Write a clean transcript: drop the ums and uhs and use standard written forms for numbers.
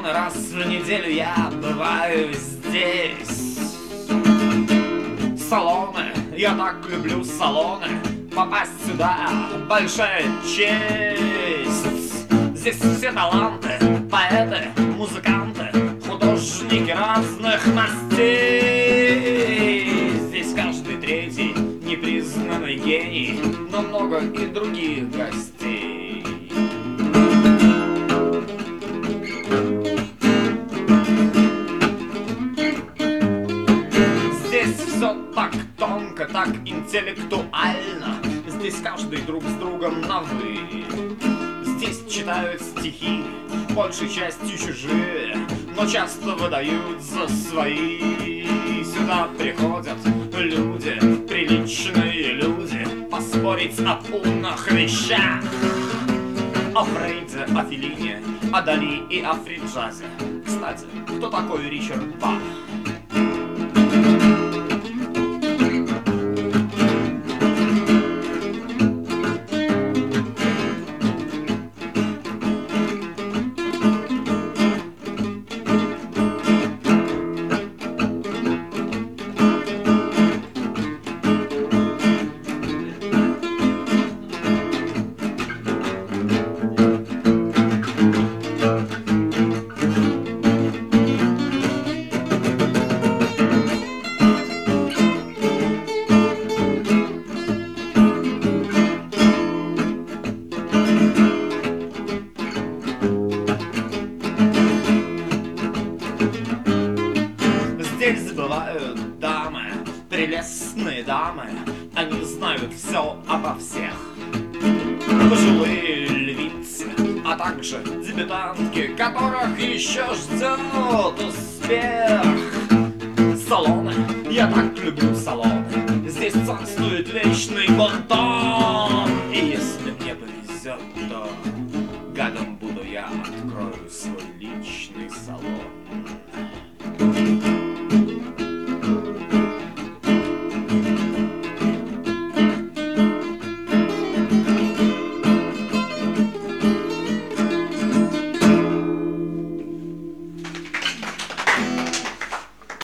раз в неделю я бываю здесь. Салоны, я так люблю салоны. Попасть сюда — большая честь. Здесь все таланты, поэты, музыканты, художники разных мастей. Здесь каждый третий непризнанный гений, но много и других гостей. Здесь все так тонко, так интеллектуально. Здесь каждый друг с другом на «вы». Здесь читают стихи, большей частью чужие, но часто выдают за свои. Сюда приходят люди, приличные люди, поспорить об умных вещах. О Фрейде, о Феллине, о Дали и о фри-джазе. Кстати, кто такой Ричард Бах? Здесь бывают дамы, прелестные дамы, они знают все обо всех. Пожилые львицы, а также дебютантки, которых еще ждет успех. Салоны, я так люблю салоны. Здесь царствует вечный бонтон.